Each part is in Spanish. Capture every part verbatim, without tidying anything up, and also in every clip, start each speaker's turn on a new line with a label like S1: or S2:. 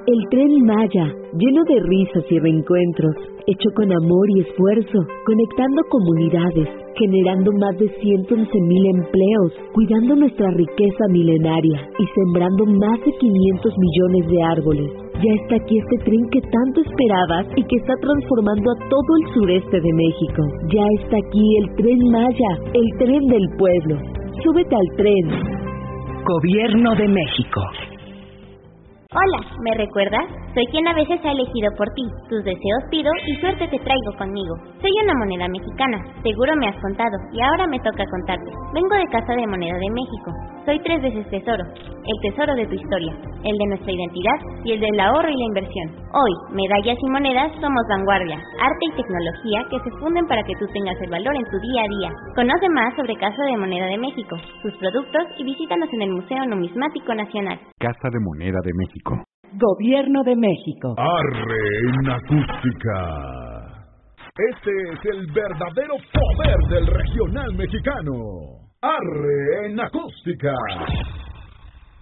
S1: El Tren Maya, lleno de risas y reencuentros, hecho con amor y esfuerzo, conectando comunidades, generando más de ciento once mil empleos, cuidando nuestra riqueza milenaria y sembrando más de quinientos millones de árboles. Ya está aquí este tren que tanto esperabas y que está transformando a todo el sureste de México. Ya está aquí el Tren Maya, el tren del pueblo. Súbete al tren.
S2: Gobierno de México.
S3: Hola, ¿me recuerdas? Soy quien a veces ha elegido por ti. Tus deseos pido y suerte te traigo conmigo. Soy una moneda mexicana, seguro me has contado, y ahora me toca contarte. Vengo de Casa de Moneda de México. Soy tres veces tesoro, el tesoro de tu historia, el de nuestra identidad y el del ahorro y la inversión. Hoy, medallas y monedas somos vanguardia, arte y tecnología que se funden para que tú tengas el valor en tu día a día. Conoce más sobre Casa de Moneda de México, sus productos y visítanos en el Museo Numismático Nacional.
S4: Casa de Moneda de México.
S2: Gobierno de México.
S5: Arre en acústica. Este es el verdadero poder del regional mexicano. Arre en acústica.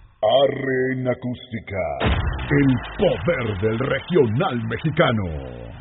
S5: Arre en acústica. El poder del regional mexicano.